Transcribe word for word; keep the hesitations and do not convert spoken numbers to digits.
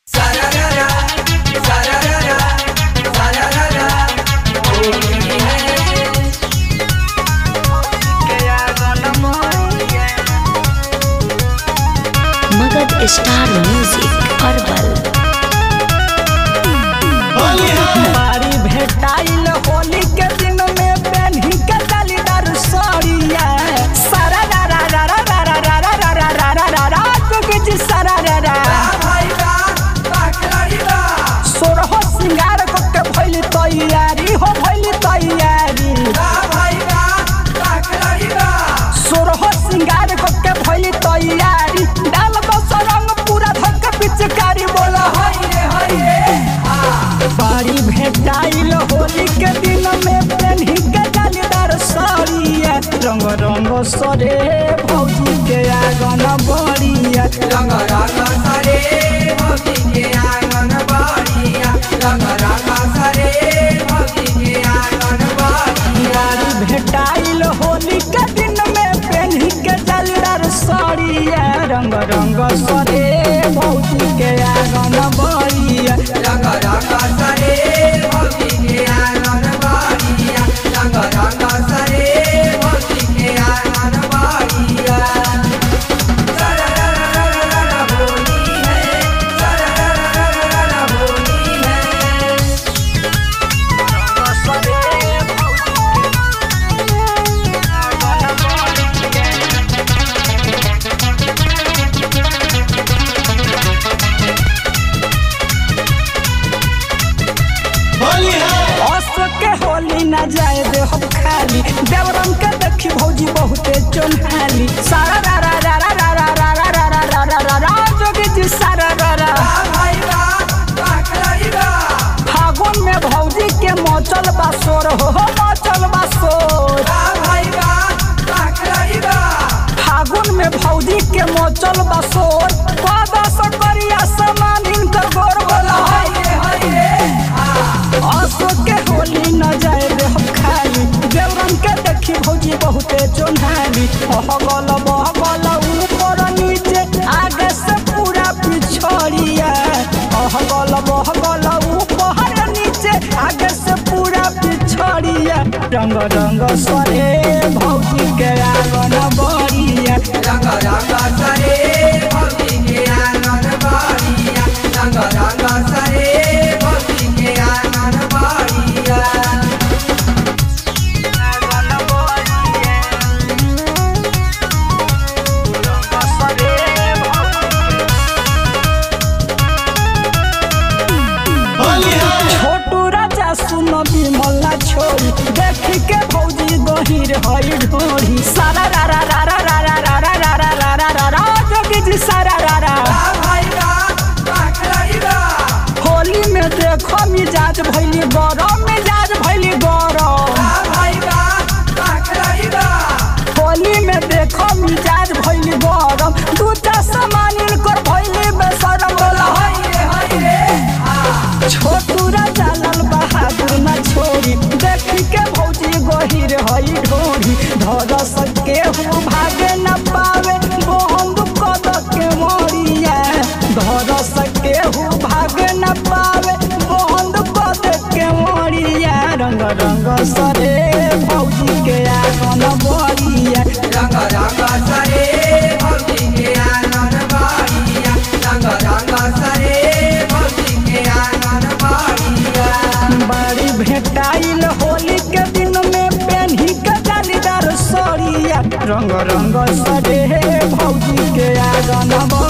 Magadh star music herbal बारी भेटाइल होली के दिन में पेन्ही के जालीदार साड़िया सारा रा रा रा रा रा रा रा रा रा रा रा रा रा तुझ सारा रा रा सोरह सिंगार के भइल तैयारी हो भइल तैयारी सोरह सिंगार के भइल तैयारी डाल बस रंग पूरा धक पिचकारी बोला बारी भेटाइल होली के दिन में पेन्ही के जालीदार साड़िया रंग रंग सरे भौजी के आंगन बड़िया रंग रंग सरे भौजी के आंगन बड़िया रंग रंग सरे भौजी के आंगन बड़िया बारी भेटाइल होली के दिन में पेन्ही के जालीदार साड़िया रंग रंग सरे भौजी के आंगन बड़िया रंग रंग सरे भौजी के आंगन बड़िया रंग रंग सरे भौजी के आंगन बड़िया सरा रा रा रा रा होली है सरा रा रा रा रा होली है के होली न जाए दे हम खाली देवरम के देखी भौजी बहुते चोन्हाली सारा रा रा रा रा रा रा रा रा रा रा रा रा रा रा जोगी जी सारा रा रा फागुन में भौजी के मचल बासोर हो हो मचल बासोर फागुन में भौजी के मचल बासोर पादा सकरिया समान इनकर गोर बोला अशोक के होली न जाए रे हम खाली देवरम के देखी भौजी बहुते चोन्हाली बहगल बहगल ऊपर नीचे आगे से पूरा पिछड़िया बहगल बहगल ऊपर नीचे आगे से पूरा पिछड़िया रंग रंग सरे भौजी के आंगन बड़िया रंग रंग सरे भौजी के आंगन बड़िया रंग रंग सरे भौजी के आंगन बड़िया छोटू राजा सुन बिमला छोरी देखी के भौजी गहीर हई ढोरी सारा रा रा रा रा रा रा रा रा रा रा रा रा रा जोगी जी सारा रा रा होली में देखो मिजाज भइली गरम मिजाज भइली गरम होली में देखो मिजाज भइली गरम दूटा सामान इनकर भइली बेशरम बोला छोटू राजा लाल बहादुर न छोरी देखी के भौजी गहीर हई ढोरी धर सके हूँ भागे न पावे बंद कद के मोरिया धर सके हूँ भागे न पावे बंद कद के मोरिया रंग रंग सरे भौजी के आंगन बड़िया रंग रंग सरे भौजी के आंगन बड़िया रंग रंग सरे भौजी के आंगन बड़िया बारी भेटाइल होली के दिन में पेन्ही के जालीदार साड़िया रंग रंग सरे भौजी के आंगन